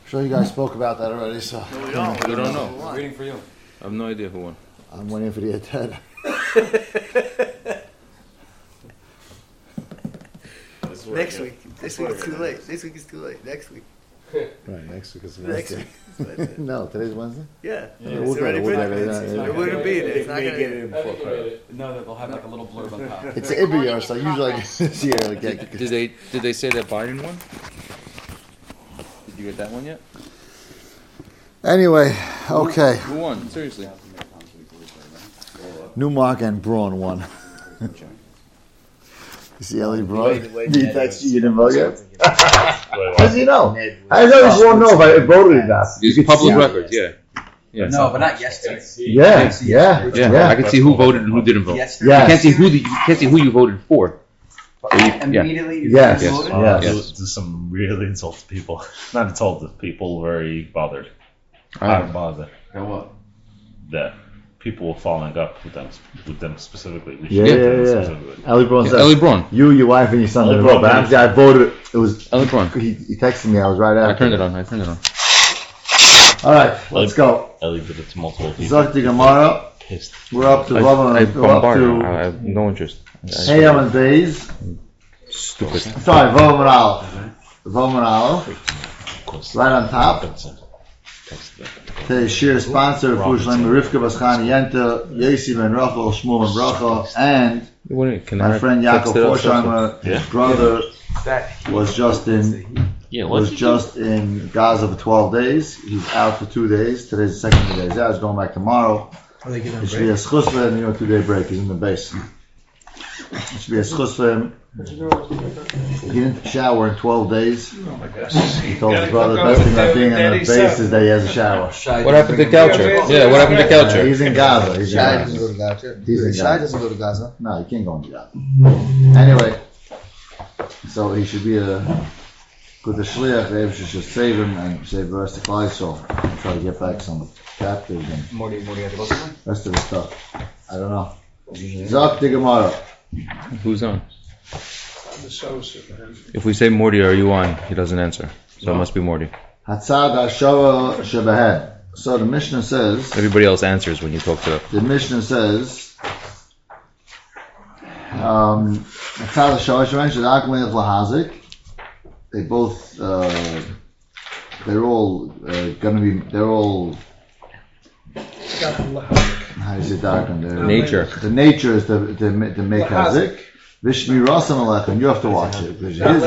I'm sure you guys spoke about that already, so. We don't know. We're waiting for you. I have no idea who won. I'm waiting for the Ted. Next week. This week is too late. This week is too late. Next week. Right, next week is Next Wednesday. week is Wednesday. No, today's Wednesday? Yeah. We'll It's already get it, written. yeah. It wouldn't be there. It's not They gonna get it be. in before Friday. No, they'll have like a little blurb on top. It's an Ibiyar, so usually like this year, like, Did they say that Biden won? Did you get that one yet? Anyway, okay. Who won? Seriously. Newmark and Braun won. You see Ellie Braun? Did he text you? You didn't vote yet? How does he know? How does everyone know if I voted or not? It's public records, yeah. Yeah. No, but not yesterday. Yeah, yeah, Yeah, I can see who voted and who didn't vote. Yesterday. Yes. You can't see who you voted for. Immediately. You Yes. Yes. voted? Yes. There's some really insulted people. Not insulted people, very bothered. Ah. I'm bothered Go what? that people were following up with them specifically. We Yeah, should yeah, do them yeah. specifically. Ellie Braun Yeah, said, Ellie Braun. you, your wife, and your son Ellie didn't vote. Braun. But actually, I voted. It was. Ellie Braun. He texted me. I was right after. I turned it on. All right, let's go. Ellie did it to multiple people. Zakti Gemara. Pissed. We're up to I Vav. We're up bombarded. to I have no interest. Hayam and Bays. Stupid. Sorry, Vav and Aleph. Vav and Aleph. Of course. Right on top. Texted. Today's shir sponsor, Fushleim Rivka Baschani Yenta, Yesi Ben Rachel, Shmuel Ben Bracha, and my friend Yaakov Forsheimer, his brother, was just in Gaza for 12 days. He's out for 2 days. Today's the second day he's out. He's going back tomorrow. Are they giving It should be a schus for him, 2-day break. He's in the base. It should be a schus for him. He didn't shower in 12 days. He told his brother the best thing about being on the base is that he has a shower. What happened to Coucher? Yeah, what happened to Coucher? He's in Gaza. He's in Shai Gaza. doesn't go to Gaza. He's in Shai Gaza. doesn't go to Gaza. No, you can't go into Gaza. Anyway, so he should be a good shliach. They should save him and save the rest of Klal Yisrael. And try to get back some captives and Morty had to go somewhere? rest of the stuff. I don't know. Zak the Gemara. Who's on? If we say Morty, are you on? He doesn't answer. So it must be Morty. Hatzad Hashava Shebahed. So the Mishnah says. Everybody else answers when you talk to them. The Mishnah says. Hatzad Hashava Shebahed Shedak Melech Lahazik. They both. They're all gonna be. They're all. How do you say dark on there? Nature. The nature is to make hazik. Vishmirasam alechem. You have to watch it.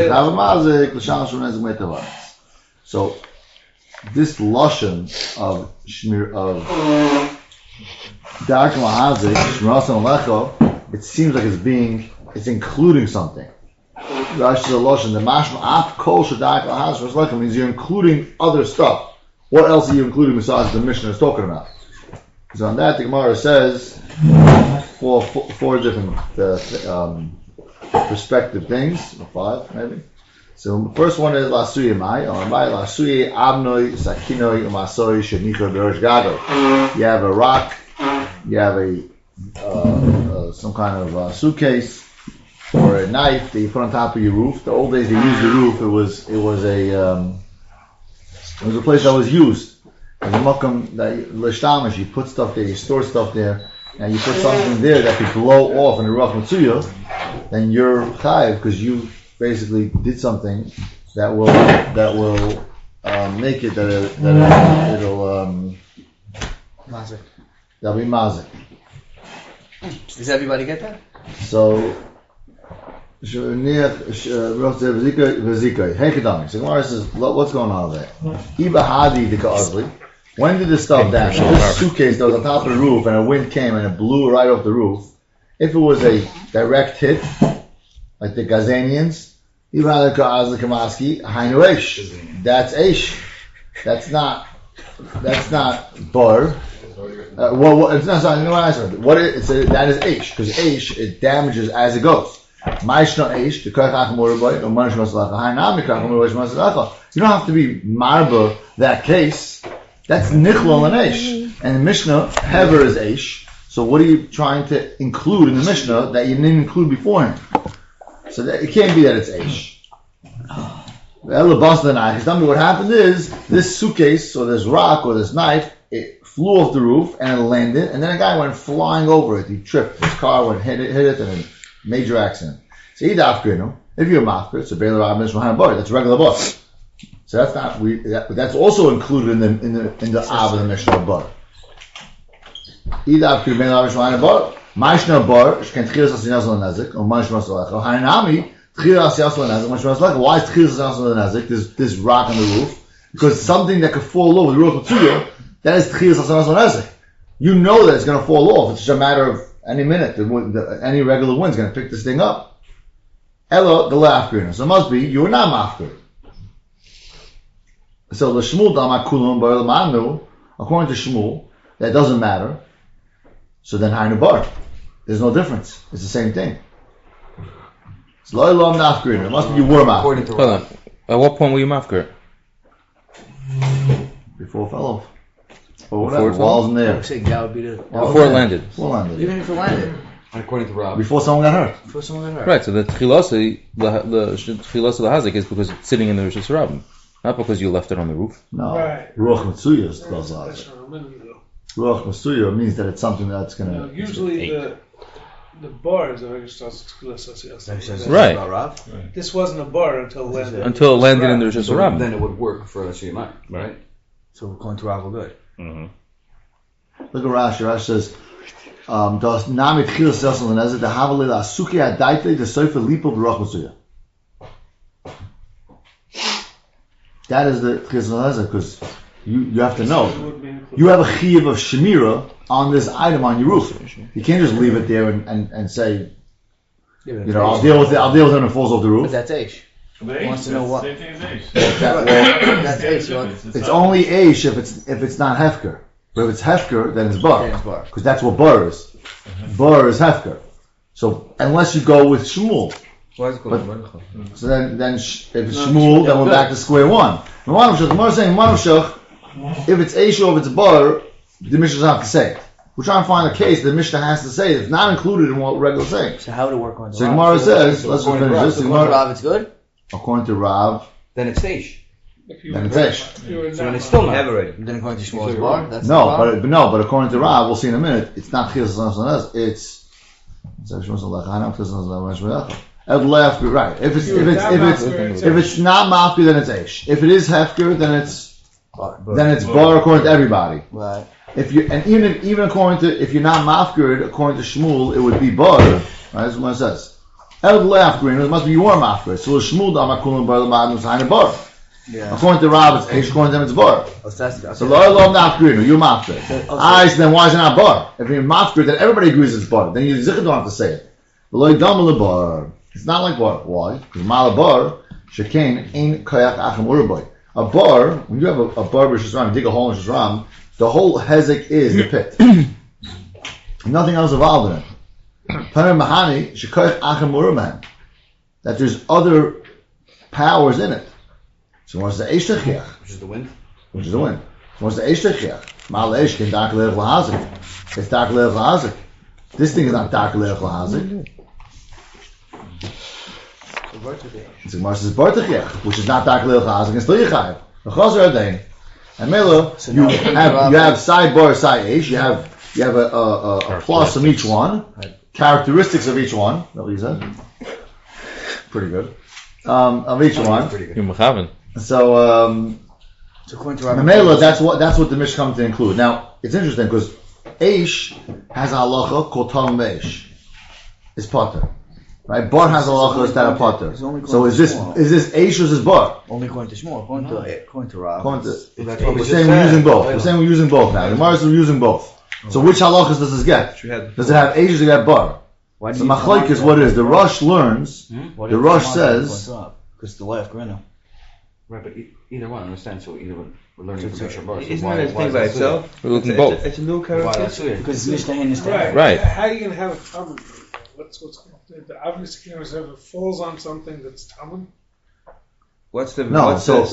So this lashon of shmir of dark hazik, shmirasam alechem, it seems like it's including something. Rashi the lashon the mashma ap kol shadak hazik alechem means you're including other stuff. What else are you including besides the Mishnah is talking about? So on that, the Gemara says four different perspective things, or 5 maybe. So the first one is Lasuye Mai, or Mai Lasuye Abnoi Sakinoi Umasoi Shenicha Berosh Gado. You have a rock, you have a some kind of suitcase or a knife that you put on top of your roof. The old days they used the roof. It was a place that was used. And the makam that l'shtamish, you put stuff there, you store stuff there, and you put something there that could blow off in the rough matsuya, then you're chayiv because you basically did something that will make it it'll Mazik. that'll be mazik. Does everybody get that? So. So Gemara says, what's going on there? When did this stuff down? This suitcase that was on top of the roof and a wind came and it blew right off the roof. If it was a direct hit, like the Gazanians, that's Aish. That's not bar. It's not that is Aish, because Aish, it damages as it goes. You don't have to be marba that case. That's nichlol and eish. And the Mishnah, hever is eish. So what are you trying to include in the Mishnah that you didn't include beforehand? So that, it can't be that it's eish. Tell me what happened is this suitcase or this rock or this knife, it flew off the roof and it landed, and then a guy went flying over it. He tripped. His car went hit it, and a major accident. So if you're a mafker, it's a Baylor Rabbish Mahana Bar. That's a regular bar. So that's not that's also included in the Av of the Mishnah Bar. Ida Baylor Rabbish Mahana Bar. Ma'ishna Bar. Shken Tchilas Asinas Lenazik. Or Ma'ishna Masalecha. Hainami. Why is Tchilas Lenazik? This rock on the roof, because something that could fall over the roof of Tzuya, that is Tchilas Lenazik. You know that it's going to fall off. It's just a matter of any minute. Any regular wind's going to pick this thing up. Ella the lafgrin. So it must be you were not mafgir. So the Shmuel Damakulum Bar Lamanu, according to Shmuel, that doesn't matter. So then Hainu Bar. There's no difference. It's the same thing. It must be you were mafker. Hold on. At what point were you mafker? Before it fell off. Or whatever. Walls in there. That would be Before it landed. Even if it landed. According to Rob. Before someone got hurt. Right, so the tchilasa, the tchilasa hazik is because it's sitting in the Rosh Hashanah, not because you left it on the roof. No. Right. Ruach Mitsuya is close That's to from a minute ago. Ruach Mitsuya means that it's something that's going to... Usually the bars are just Right. This wasn't a bar until it landed. Until it landed in the Rosh Hashanah. Then it would work for a CMI, right? So according to Rav, we're good. Look at Rashi. Rashi says, "Das Name Tchilas Yosel Lenezek the Havalil Asuki Adaite the Sofer Lipo B'Ruach Mitsuya." That is the Tchilas Lenezek, because you have to know you have a chiyuv of shemira on this item on your roof. You can't just leave it there and say, I'll deal with it. I'll deal with it when it falls off the roof. But that's Aish. Wants to know what. That's Aish. It's only Aish if it's not Hefker. But if it's Hefker, then it's Bar. Because that's what Bar is. Bar is Hefker. So unless you go with Shmuel. So then if it's Shmuel, then we're back to square one. We're saying if it's Aish or if it's Bar, the Mishnah doesn't have to say it. We're trying to find a case that the Mishnah has to say it's not included in what we're regular saying. So how would it work on the So Gemara says, let's just finish this. According to Rav, it's good? According to Rav, Then it's Aish. then it's Aish. So then it's still not. Then according to Shmuel's bar, that's But according to Rav, we'll see in a minute, it's not Chilas Lenazik, it's right. If it's not Mafki, then it's Aish. If it is Hefker, then it's Bar according to everybody. Right. Even according to, if you're not Mafker, according to Shmuel, it would be Bar. Right? That's what it says. It must be you are Mafker. So Shmuel Damakulum Bar Lamadus Hainu Bar. Yeah. According to Rav, it's Aish. According to them, it's Bar. So Lo Mafker, you're Mafker. So then why is it not Bar? If you're Mafker, then everybody agrees it's Bar. Then you don't have to say it. Bar. It's not like Bar. Why? Because Malabar Shekain ain't Kayak Achim Uraboy. A bar, when you have a bar Shazram, you dig a hole in Shazram, the whole hezek is the pit. Nothing else involved in it. Paner Mahani Shekayach Achim Uraman. That there's other powers in it. So what's the Eishtechiach? Which is the wind. So what's the Eishtechiach? Mal Eish can Dak Lev Lahazik. It's Dak Lev Lahazik. This thing is not Dak Lev Lahazik. It's Gemara says Bartachich, which is not Dak Leil Chazik, and still Yechayev. The Chazer Adain. And Mela, you have side bar, side Aish. You have a plus from each one, characteristics of each one. That's what he said. Pretty good. Of each one. You're mechaven. So Mela, that's what the Mishnah comes to include. Now it's interesting because Aish has a halacha called Talmud Aish. It's Potter. Right, Bar has a halacha instead of Potter. So is this Aish or is this Bar? Only according to Shmuel. According to Rav. We're saying we're using both. We're saying we're using both now. The Gemara says we're using both. So which halachas does this get? Does it have Aish or does it have Bar? So Machlaik is what it is. The Rosh learns. The Rosh says. Because the left Grino. Right, but either one, understand? So either one, we're learning from Mishnah Bar. Isn't that a thing by itself? We're looking both. It's a new character. Because Mishnah and is Right. How are you going to have a common? What's the obvious thing is if it falls on something that's common. What's the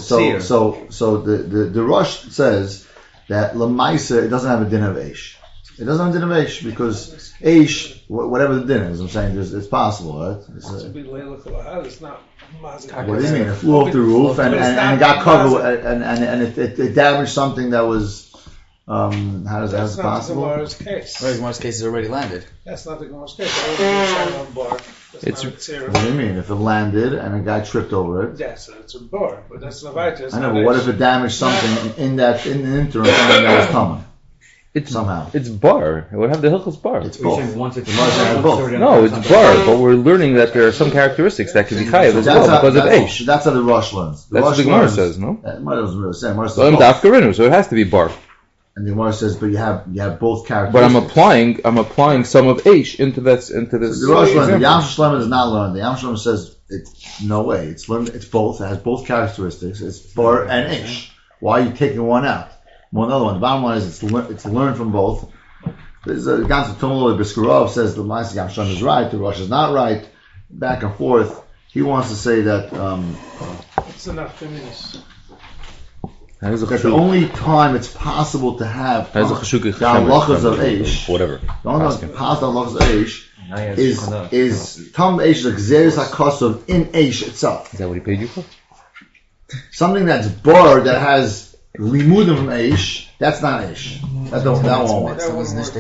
So the Rosh says that Lamaisa it doesn't have a din of Aish. It doesn't have din of Eish because Eish, whatever the din is, I'm saying it's possible, right? It's to be Leila Kalahad. It's not mazik. What do you mean? It flew off the roof and got covered and it damaged something that was. How does that That's not possible? the Gemara's case. Right, Gemara's case has already landed. That's not the Gemara's case. That would be a bar. That's not a tzira. What do you mean? If it landed and a guy tripped over it? Yes, it's a bar, but that's not right. I know, but what if it damaged something in the interim, something that was common? It's Somehow. It's bar. It would have the hilchos bar. It's You're both. saying once it's both. No, it's bar, but we're learning that there are some characteristics that can be chayav as well because of Eish. That's how the Rosh learns. That's what the Gemara says, no? The Gemara doesn't really say. Gemara says So I'm both. dafkarinu, so it has to be bar. And the Gemara says, but you have both characteristics. But I'm applying some of Eish into this. So the Rosh learns. The Yam Shlomo does not learn. The Yam Shlomo says it's no way. It's learned. It's both. It has both characteristics. It's bar and Eish. Why are you taking one out? Well, another one. The bottom line is it's learned from both. There's a Gans of Tumuloi Biskarov says the Ma'aseh Yam Shlomo is right. The Rosh is not right. Back and forth. He wants to say that. It's enough feminist. That That the only time it's possible to have the halachas of Eish, whatever. the only time it's possible halachas of Eish is Tam Eish is Xeris HaKosov in Eish itself. Is that what he paid you for? Something that's bar that has limudim from Eish, that's not Eish. That won't work. That's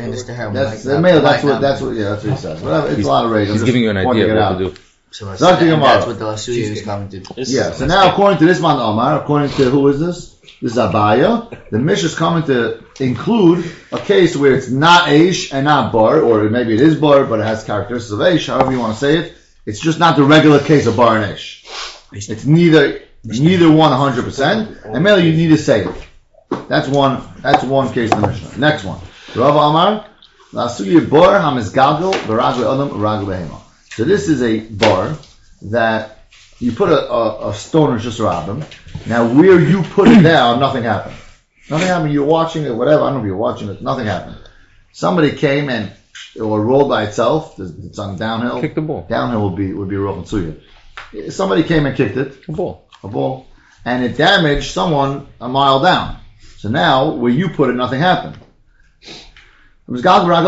what he says. Whatever, it's a lot of rage. He's giving you an idea of what to do. So Not the Gemara. that's what the Lasuya is commented. Yeah, so now according to this man Omar, according to who is this? This is Abaya. The Mishnah is coming to include a case where it's not Eish and not Bar, or maybe it is Bar, but it has characteristics of Eish, however you want to say it. It's just not the regular case of Bar and Eish. It's neither one 100%, and mainly you need to say it. That's one case in the Mishnah. Next one. Rav Amar, Lasuya Bar Hamis Galgal, Baragwe Adam, Baragwe Behema. So this is a bar that you put a stone in Shus Rabbim. Now where you put it down, nothing happened. Nothing happened. You're watching it, whatever. I don't know if you're watching it. Nothing happened. Somebody came and it rolled by itself. It's on downhill. Kick the ball. Downhill would be a Roch Tzuya. Somebody came and kicked it. A ball. And it damaged someone a mile down. So now where you put it, nothing happened. If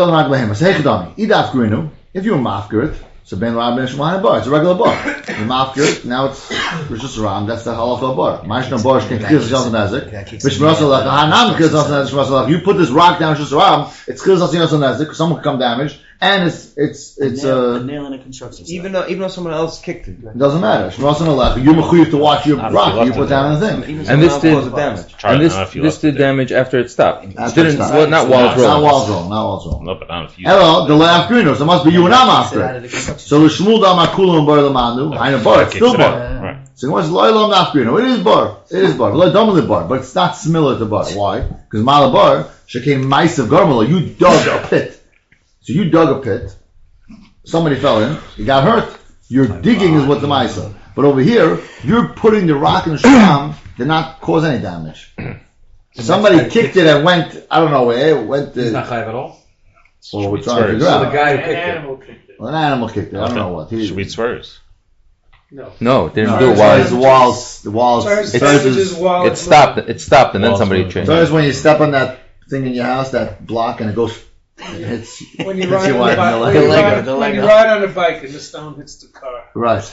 you were mafkir, so ben rabbi shmai bar, it's a regular bar. You mafkir, now it's just around. That's the halacha bar. Ma'ishna bar can kill yourself nezik. Bishmarasalach hanam kill yourself nezik. You put this rock down just around, it's kill yourself nezik. Someone could come damaged, and it's a nail in a construction site. Even though someone else kicked it. It doesn't matter. Shmarasalach, you're mechuyev to watch your rock. You put down the thing. And this did damage. this did damage after it stopped. After it stopped. Well, not while it's Not rolling. while it's rolling. Not while it's rolling. No, but not if you. Hello, the lamp so it must be you and I'm after. So the Shmuel Dama Kulam Bar Lamanu, I know bar, it's still bar. Right. So what's Loilam Nafgrino? It is bar. It is bar. Loilam bar, but it's not similar to bar. Why? Because Malabar, Shekim Maisav Garmala, you dug a pit. So you dug a pit, somebody fell in, you got hurt. Your digging is what the Maisa. But over here, you're putting the rock in the shram, did not cause any damage. Somebody kicked it and went, I don't know where, it went It's to, not chayav at all. well, we're trying to figure So out. the guy who An kicked it. animal kicked it. Well, an animal kicked it. I don't know what. Should be Tzvers. No, it didn't No, do it the while walls. First It's- damages while it stopped. It stopped, and then Walls somebody moved. changed. So it's when you step on that thing in your house, that block, and it goes, it hits. When you hits ride your on wife the in bike, the when leg. you ride on a bike and the stone hits the car. Right.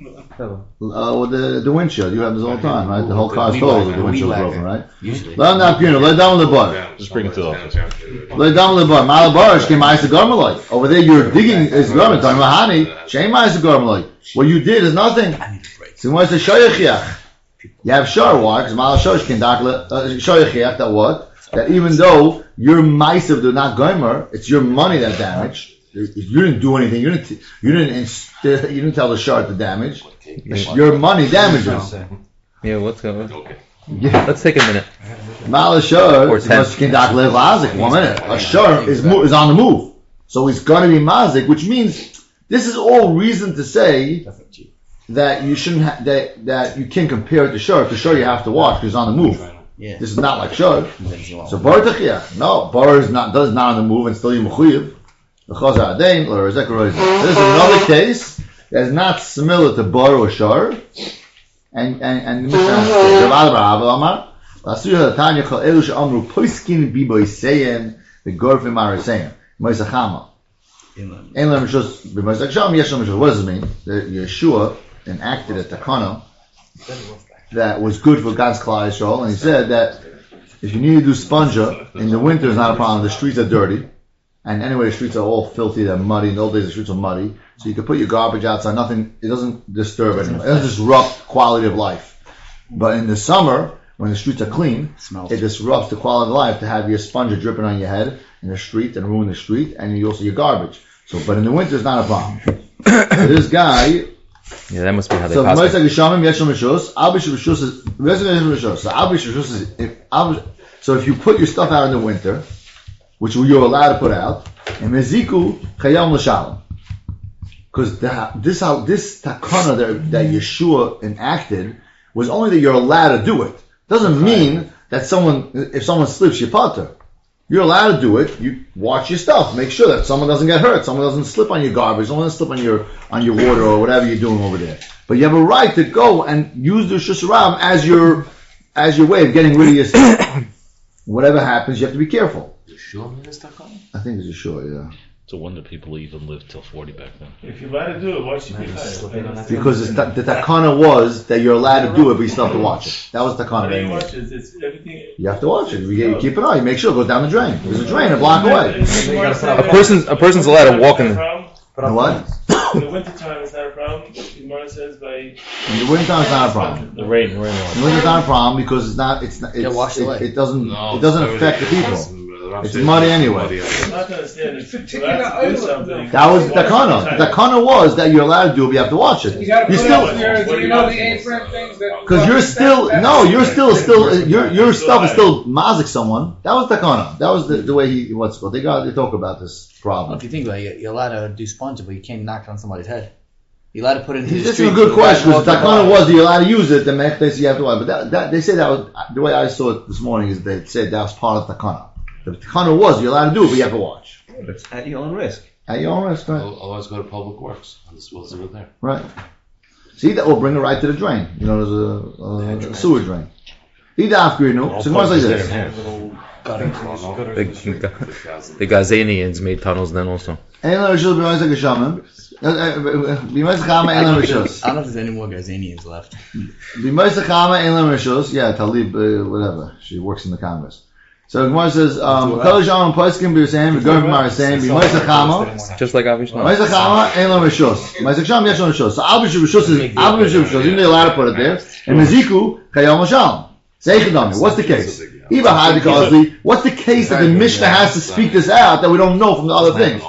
With the windshield, you have this all the time, right? The whole car's totaled with the windshield broken, right? Usually. Let not you know, let down the bar. Just bring it to the office. Let down the bar. Malabarish came ice the garmelite. Over there, you're digging is garment. Talking about honey, shame ice the garmelite. What you did is nothing. So what's the shoyachiach? You have shar. Why? Because malashosh can dakle shoyachiach. That what? That even though your mice of the not gomer, it's your money that damaged. You didn't do anything. You didn't tell the shard to damage. Your money damages. Yeah, what's going on? Yeah. Let's take a minute. Malashar Or 10. must conduct live mazik. 1 minute. A shar is on the move, so he's going to be mazik, which means this is all reason to say that you shouldn't that you can't compare it to shar. To shar you have to watch because it's on the move. Yeah. This is not like shar. So bar tachiyah. No, bar is not on the move and still you mechuyev. So this is another case that is not similar to bar or shar. And the The Gorfim Arisein. Moisa Chama. Ein Lem Rishus b'Moisa Gasham Yesh Lem Rishus. What does it mean? That Yeshua enacted a takana that was good for God's Klal Yisrael, and he said that if you need to do sponja in the winter is not a problem. The streets are dirty, and anyway the streets are all filthy. They're muddy. In the old days the streets are muddy, so you can put your garbage outside. Nothing. It doesn't disturb anyone. It doesn't disrupt quality of life. But in the summer, when the streets are clean, it disrupts the quality of life to have your sponge dripping on your head in the street and ruin the street, and you also your garbage. So, but in the winter it's not a problem. So this guy. Yeah, that must be how they So pass it. So if you put your stuff out in the winter, which you're allowed to put out, and meziku chayam l'shalom, because this takana that Yeshua enacted was only that you're allowed to do it. Doesn't mean that if someone slips, you pater. You're allowed to do it. You watch your stuff. Make sure that someone doesn't get hurt. Someone doesn't slip on your garbage. Someone doesn't slip on your water or whatever you're doing over there. But you have a right to go and use the Rishus Harabim as your way of getting rid of your stuff. Whatever happens, you have to be careful. I think it's Yeshua, yeah. So when did people even live till 40 back then? If you're allowed to do it, why should you be tired? Because the takana was that you're allowed to do it, but you still have to watch it. That was the How takana. do you watch it? It's everything. You have to watch it. You keep an eye. You make sure it goes down the drain. There's a drain a block away. A person's allowed to walk in the... And what? In the wintertime, it's not a problem. Gemara says by. In the winter it's not a problem. The rain. In the winter it's not a problem because it doesn't affect the people. It's muddy anyway. I'm not going to stand it. You're allowed to do something. That was the takana. The takana was that you're allowed to do it, but you have to watch it. You gotta put still, out your, do you know the apron things that... because your stuff is still mazik someone. That was takana. That was the way he, what's called. They talk about this Well, problem. if you think about it, you're allowed to do sponge, but you can't knock on somebody's head. You're allowed to put it into He's the asking street. a good question because the takana was that you're allowed to use it. The mechtes you have to watch. But that they say that was the way I saw it this morning is they said that was part of the takana. The takana was you're allowed to do it, but you have to watch. It's at your own risk. At your own risk, right? Otherwise, go to Public Works. We'll do it there. Right. See, that will bring it right to the drain. You know, there's a sewer drain. Eat after you know. So it's like this. The Gazanians made tunnels then also. I don't know if there's any more Gazanians left. Yeah, Talib, whatever. She works in the Congress. So Gemara says, Just like Avish. So even though you're allowed to put it there, and Meziku, Chayam L'Shalom. What's the case? What's the case that the Mishnah has to speak this out that we don't know from the other things?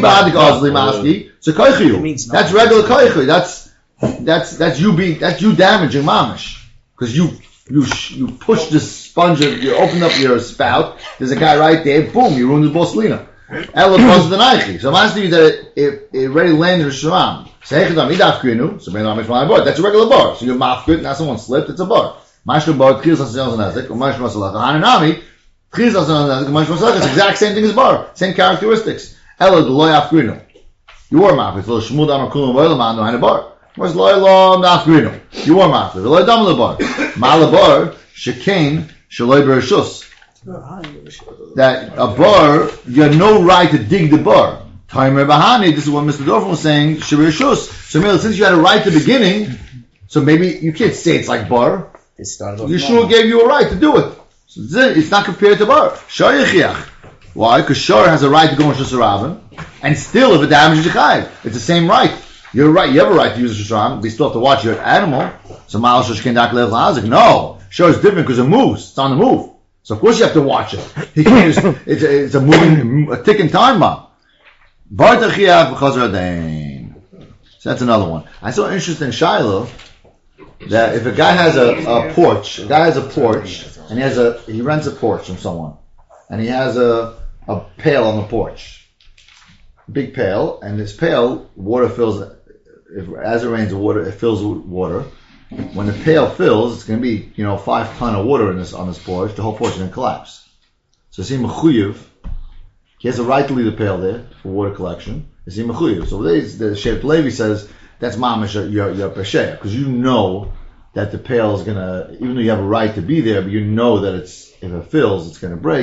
That's regular koichu. That's you damaging mamish because you push this sponge. You open up your spout. There's a guy right there. Boom! You ruined the boslina. Ella causes the naichi. So I'm asking you that it already landed in Shemam. So that's a regular bar. So you're mafkut. Now someone slipped. It's a bar. Mashka bar tchilas hasayon zanazik. Umash masalach. Hananami tchilas hasayon zanazik. Umash masalach. It's the exact same thing as bar. Same characteristics. Ella deloy afgrinu. You are mafkut. So shmud amakulam v'elam anu hanabar. Where's loy lo afgrinu? You are mafkut. Loy dam lebar. Malabar shekain shaloy bereshus. That a bar, you have no right to dig the bar. Timer bahani. This is what Mr. Dorfman was saying. Shirishus. So since you had a right at the beginning, so maybe you can't say it's like bar. Yeshua gave you a right to do it. So it's not compared to bar. Shar yechiach. Why? Because Shar has a right to go in Rishus Harabim, and still if it damages your chayiv, it's the same right. You're right. You have a right to use Rishus Harabim, but you still have to watch your animal. So Mal Shosh Kendak Lev Lazik. No, Shar is different because it moves. It's on the move. So of course you have to watch it. He can't just, it's a ticking time bomb. Bar Techiach B'Chazar Adain. So that's another one. I saw an interesting Shiloh that if a guy has a porch, and he rents a porch from someone, and he has a pail on the porch, big pail, and this pail, water fills. As it rains, it fills with water. When the pail fills, it's going to be 5 tons of water on this porch. The whole porch is going to collapse. So see mechuyev. He has a right to leave the pail there for water collection. Is he mechuyev? So the Shevet Levi says that's mamish your pesheya because you know that the pail is gonna, even though you have a right to be there, but you know that if it fills, it's gonna break.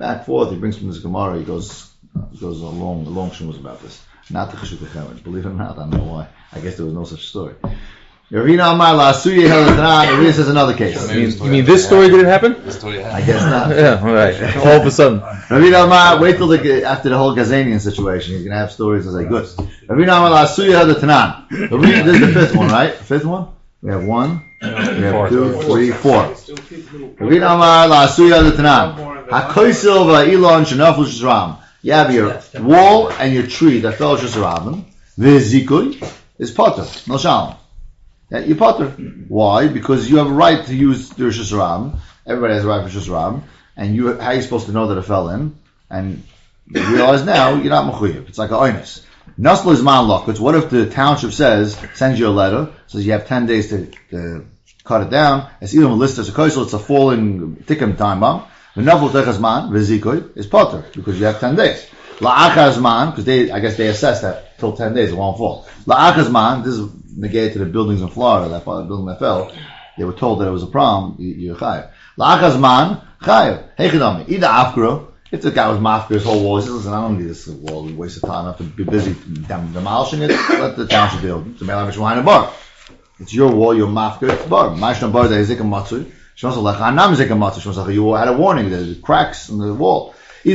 back forth. He brings from this Gemara. He goes a long shimus about this. Not the Cheshut Chemet. Believe it or not, I don't know why. I guess there was no such story. Ravina Amar La'asuye Helatanan. Ravina says another case. You mean this story didn't happen? The story I guess not. Yeah, all right. All of a sudden. Ravina Amar, wait till after the whole Gazanian situation. He's going to have stories as I good. Ravina Amar La'asuye Helatanan. This is the fifth one, right? The fifth one? We have 1, we have 2, 3, 4. Ravina Amar La'asuye Helatanan. HaKoisil Va'ilon Shenaflu Shizram. You have your wall and your tree that fell Shizram. V'zikui is potter. No shalom. You potter. Why? Because you have a right to use the Rosh Hashanah. Everybody has a right for Rosh Hashanah. And how are you supposed to know that it fell in? And you realize now you're not mechuyev. It's like a oinus. Nasl is man lokutz. What if the township sends you a letter, says you have 10 days to cut it down? It's either a list as a koisel, it's a falling tikkum time bomb. The nafel techas man v'zikoy is potter because you have 10 days. La'achaz man, because I guess they assess that till 10 days it won't fall. La'achaz man, this is negated to the buildings in Florida, that part of the building that fell. They were told that it was a problem. You're chayav. La'achaz man chayav. Hey chidami, ida afkro. If the guy was mafkir his whole wall, he says, listen, I don't need this wall. We wasted time. I have to be busy demolishing it. Let the township build. It's a bar. It's your wall. Your mafkir. It's bar. Ma'ashna bar. They zik a matzu. Shemasa lecha zik a matzu. Shemasa you had a warning. There's cracks in the wall. So,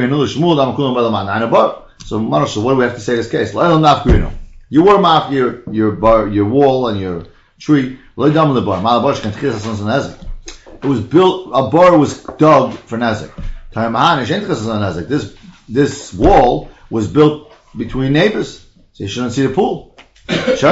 Marasha, what do we have to say in this case? You were mafkir your wall and your tree. It was built. A bar was dug for nezik. This wall was built between neighbors, so you shouldn't see the pool. So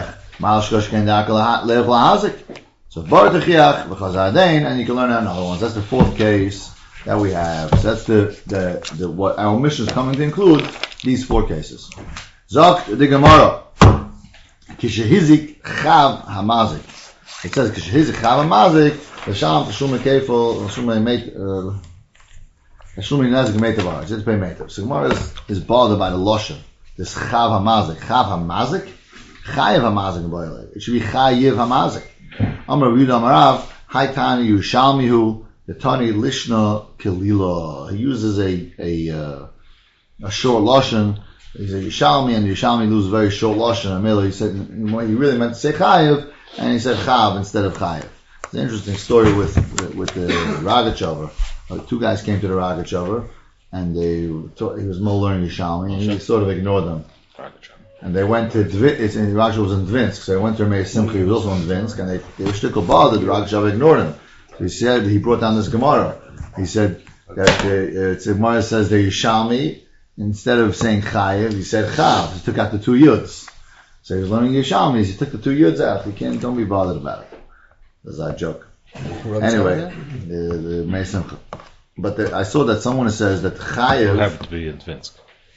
bar techiach v'chazadain, and you can learn another one. That's the fourth case that we have. So that's the what our mission is coming to include. These 4 cases. Zok the Gemara. Kishehizik chav hamazik. It says kishehizik chav hamazik. L'sham t'shum kefil l'shum meit. So Gemara is bothered by the loshen. This chav hamazik. Chav hamazik? Chayiv hamazik. It should be chayiv hamazik. Amar Yudah Amarav. Haitani Yushalmihu. The Tani Lishna Kilila. He uses a short loshen. He's a Yushalmi, and Yushalmi loses very short loshen. And he said he really meant to say chayiv, and he said chav instead of chayiv. It's an interesting story with the Ragachover. 2 guys came to the Ragachover, and he was more learning Yishalmi, and he sort of ignored them. And they went to Dvinsk, and Ragachover was in Dvinsk, so they went to Meir Simcha, he was also in Dvinsk, and they were shtickle bothered, the Ragachover ignored him. So he brought down this Gemara. He said that the Gemara says the Yishalmi, instead of saying Chayev, he said Chav. He took out the 2 yuds. So he was learning Yishalmi, he took the 2 yuds out. Don't be bothered about it. That's a joke. Anyway, the Meir Simcha. But I saw that someone says that Chayev have to be in Dvinsk.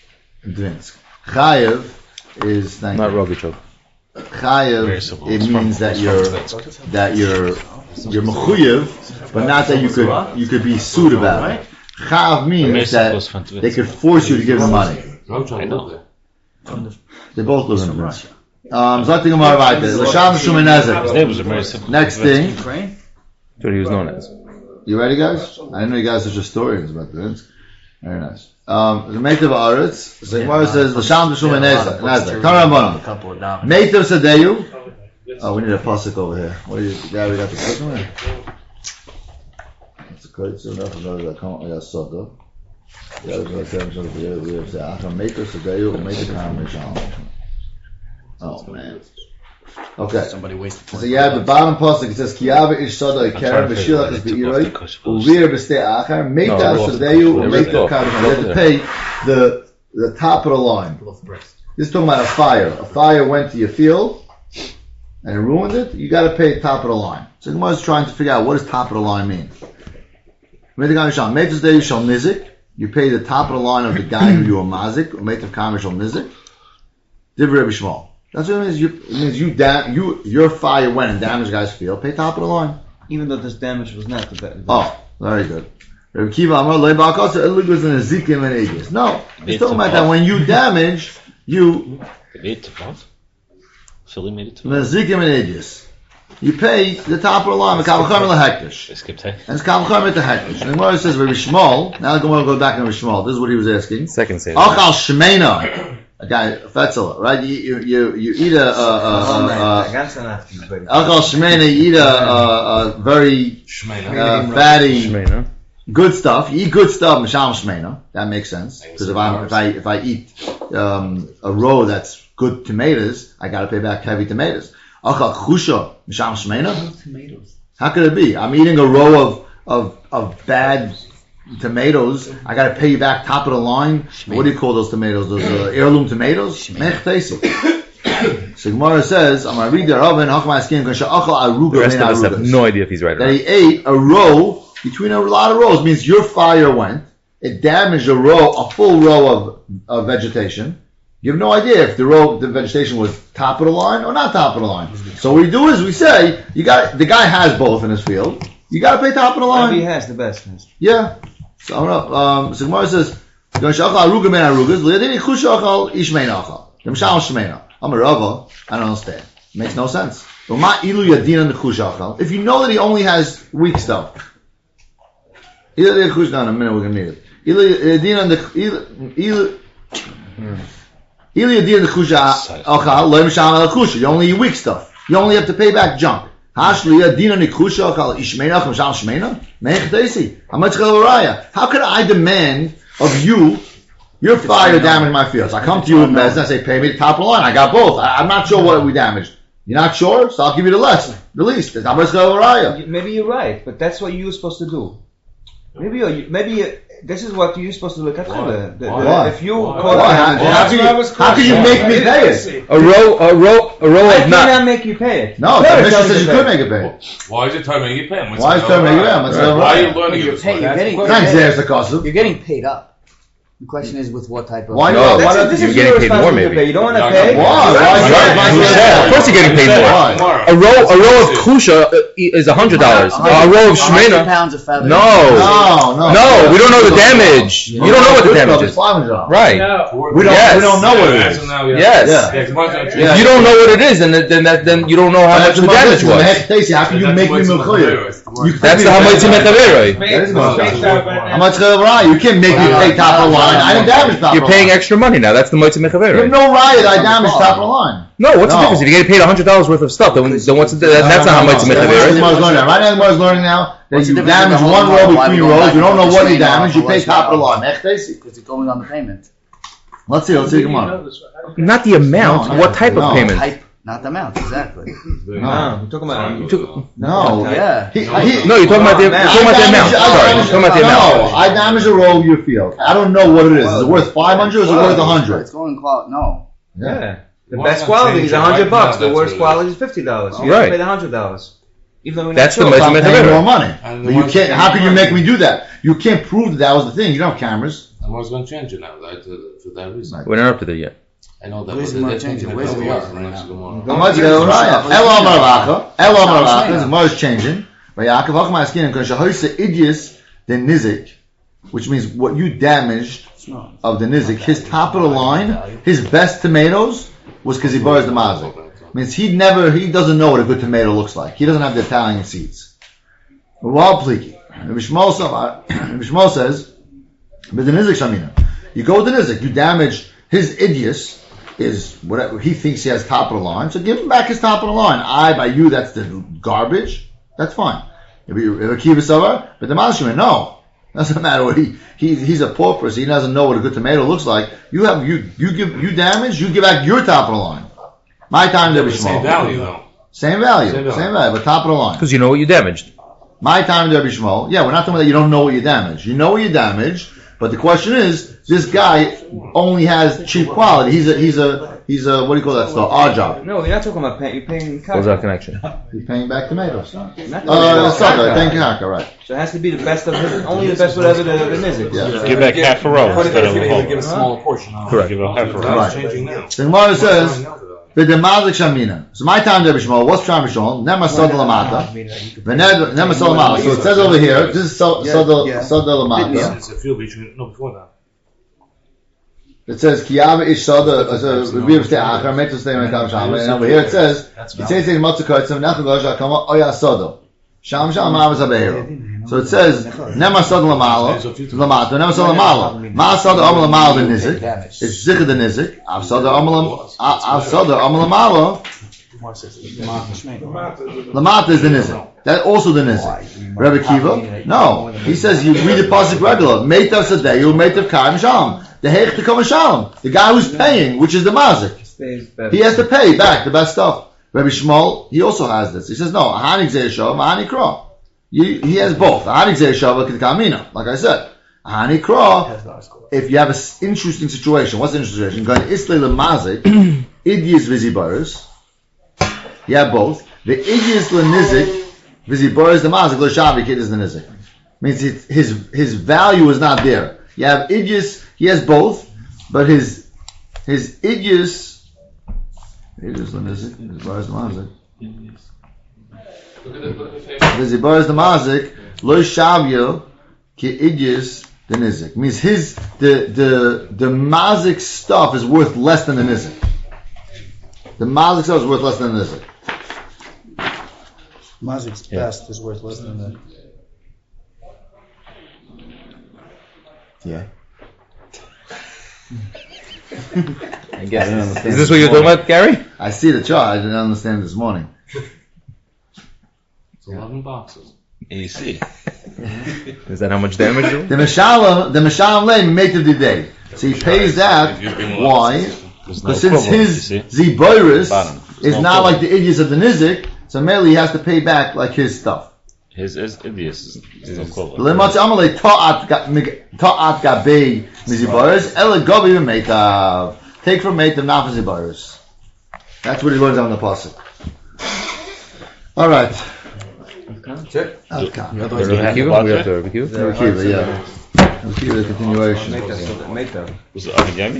Chayev is not Rogachow. Chayev. It means that you're mechuyev, but not that you could be sued about it. Chav means that they could force you to give them money. I know. They both live in Russia. Next thing. That's what he was known as. You ready, guys? I didn't know you guys are just historians about this. Very nice. The Meitav Aretz. The Gemara says L'sham B'Shum Nezek. Tanarabbanan. Meitav Sadeyu. Oh, we need a pasuk over here. What do you? Yeah, we got the pasuk over here. That's a great soon enough. I got Soda. Yeah, we have Meitav Sadeyu. Meitav Kamisham. Oh man. Okay. Somebody wasted. So you have the bottom pasuk. It says Kiyava ish sada iker b'shilach is beiroi uvir b'stei achar meitav sadeyu meitav kamisham. You have to pay the top of the line. This is talking about a fire. A fire went to your field and it ruined it. You got to pay top of the line. So the Gemara is trying to figure out what does top of the line mean. Meitav sadeyu shal nizik. You pay the top of the line of the guy who you are mazik. Meitav kamisham nizik. Divrei Rabbi Shmuel. That's what it means. It means your fire went and damaged the guy's field. Pay top of the line. Even though this damage was not the bad. Oh, very good. Rabbi Kiva Amar Lei Ba'akasa Eligos and Ezekiel and Aegis. No, he's talking about that when you damage, you. Made to what? Philly made it to Ezekiel and Aegis. you pay the top of the line. Kal v'chomer lahektish. They skipped hay. And it's kal v'chomer lahektish. And the Gemara says, Rabbi Shmuel. Now the Gemara goes back to Rabbi Shmuel. This is what he was asking. Second say. Achal shmeina. A guy, Fetzela, right? You eat Achal shmeina. You eat a very fatty, Shmeina. good stuff. You eat good stuff. Misham shmeina. That makes sense because if I eat a row that's good tomatoes, I got to pay back heavy tomatoes. Achal chusha misham shmeina. Tomatoes. How could it be? I'm eating a row of bad tomatoes. I got to pay you back top of the line. What do you call those tomatoes? Those heirloom tomatoes? Mech teisi. So Gemara says, I'm going to read the Rav and Hachma Askin Kasha Achal Aruga. The rest of us have no idea if he's right or That not. he ate a row between a lot of rows. Means your fire went. It damaged a full row of vegetation. You have no idea if the vegetation was top of the line or not top of the line. So what we do is we say the guy has both in his field. You got to pay top of the line. Maybe he has the best. Yeah. So I don't know. So Gemara says, I'm a Rava. I don't understand. It makes no sense. If you know that he only has weak stuff. In a minute we're going to need it. You only eat weak stuff. You only have to pay back junk. How could I demand of you, your fire damaged my fields? I come to you and I say, pay me the top of the line. I got both. I'm not sure what we damaged. You're not sure? So I'll give you the least. Maybe you're right, but that's what you're supposed to do. Maybe this is what you're supposed to look at. Why? If you how can you make me pay it? A row I of not. cannot make you pay it. No, the mission says you could make it pay. Why is it time you pay him? Why is it making it pay? Why are you learning You're this? getting paid up. The question is with what type of... Why No, not? This you're is getting your paid more, responsibility to maybe. pay. You don't want to pay. Why? Of course you're getting paid more. Why? A row of kusha is $100. A row of 100 shmeina. pounds of feather. No, we don't know the damage. You don't know what the damage is. Right. We don't know what it is. Yes. If you don't know what it is, then you don't know how much the damage was. How can you make me milchuyah? That's the hamatzim echaveroi. How much you can't make me pay top of the line. I didn't damage top of the line. You're paying extra money now. That's the hamatzim You have echaveroi. no riot. I damaged top of the line. No, what's the difference? If you get paid $100 worth of stuff, then what's that's not hamatzim echaveroi. Right now, the Gemara's learning now that you damage one row between rows. You don't know what you damaged. You pay top of the line. Because it's going on the payment. Let's see. Come on. Not the amount. No, What type no. of payment? Type, not the amount, exactly. No, we're talking about. No. Yeah. No, you're talking about the amount. Sorry, you're talking about the amount. No, I damaged a row of your field. I don't know what it is. Is it worth 500 or is it worth 100? It's going quality. No. Yeah. The best quality is $100. The worst quality is $50. You have to pay the $100. Even though we're not That's the sure. most- I'm paying more money. And But you can't. How can you make me do that? You can't prove that was the thing. You don't have cameras. I was going to change it now, right? For that reason. We're not up to that yet. I know that. Where's but the they're change? thinking Where's about the the work work right next now? tomorrow. How much? Elo Marlacha. The Gemara is changing. But Yaakov Hachma Askin because Shahoisa Idius the Nizik, which means what you damaged of the Nizik. His top of the line, his best tomatoes was because he borrows the mazik. Means he doesn't know what a good tomato looks like. He doesn't have the Italian seeds. Well, pliki. Rabbi Shmuel says, but the Nizik Shamina. You go with the Nizik. You damage his Idius is whatever he thinks he has top of the line. So give him back his top of the line. By you, that's the garbage. That's fine. But the Malashim, no. Doesn't matter what he's a poor person. He doesn't know what a good tomato looks like. You damage. You give back your top of the line. My time to be small. Same value though. Same value, but top of the line. Because you know what you damaged. My time to be small. Yeah, we're not talking about that you don't know what you damaged. You know what you damaged, but the question is, this guy only has cheap quality. He's a what do you call that stuff? Odd job. No, you're not talking about paying. You're paying What was cash. that connection? He's paying back tomatoes. Not Thank you, Haka, right. So it has to be the best of his, only the best whatever the Nizik. Yeah. Give back half a row instead of a Give whole. a smaller portion. Correct. Give a half a row. Right. Changing now. The Gemara says, the Mazik Shamina. So my time to be small. What's Sham Rishon? Nema Soda Lamata. Nema Soda Lamata. So it says over here, this is Soda Lamata. It's a field between, no, before that. It says Kiyava Ish Soda. And over here it says Yitzei Matzah Kotzim Nechel Gosh Hakama Oya Soda. Sham Ma'avas Abeiro. So it says Nema Soda Lamalo Lamato Nema Soda Lamalo Ma Soda Omer Lamalo the Nizik. It's Zikr the Nizik. Av Soda Omer Lamalo. Lamata is the Nizik. That also the Nizik. Rabbi Kiva? No. He says you read the pasuk regular. Meitav Sadeyu, Meitav Kaim Shalom. The Heich Tekam Shalom. The guy who's paying, which is the Mazik. He has to pay back the best stuff. Rabbi Shmuel, he also has this. He says, no, Ahani Gzei Shav, Ahani Kra. He has both. Ahani Gzei Shav, Kamina, like I said. Ahani Kra, if you have an interesting situation, what's the interesting situation? Going to Islay Mazik, Idyis Vizibaris. You have both. The Idyis Nizik, Vizibaris the Mazik, Lo Shavi Kid is the Nizik. Means his value is not there. You have Idyis, he has both, but his Idyis, Vizibaris the Mazik. Vizibaris the Mazik, Lo Shavio Ki Idyis the Nizik. Means the Mazik stuff is worth less than the Nizik. The Mazik stuff is worth less than the Nizik. Mazik's best is worth less than that. Yeah. I guess. Is this what you're talking about, Gary? I see the chart. I didn't understand this morning. It's 11 boxes. AC. Is that how much damage? The Meshalam Lane made of the day. So he pays that. Why? Because since his Ziboris is not like the idiots of the Nizik, so merely he has to pay back like his stuff. His idiots is equivalent. L'matz amalei ta'at gabei mizibaris ela gabi meitav. Take from meitav not from zibaris. That's what he learns on the pasuk. All right. That's it. Okay. We have to barbecue. Rekiva, yeah. Rekiva, the continuation. Was it Avigami?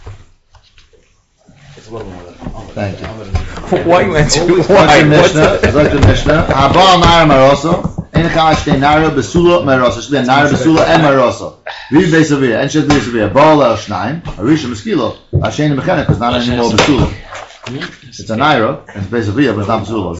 Thank you. Why you answer? Like Why? the Mishnah, like the Mishnah. Haba Naira Maroso. Ein Chal Shtei Naira Besula Maroso. Should be a Naira Besula and Maroso. Viv Beisavia. And should be Beisavia. Baal El Shnaim. Arisha Meskilo. Hashem Mechanik. It's not anymore Besula. It's a Naira. It's Beisavia, but it's not Besula.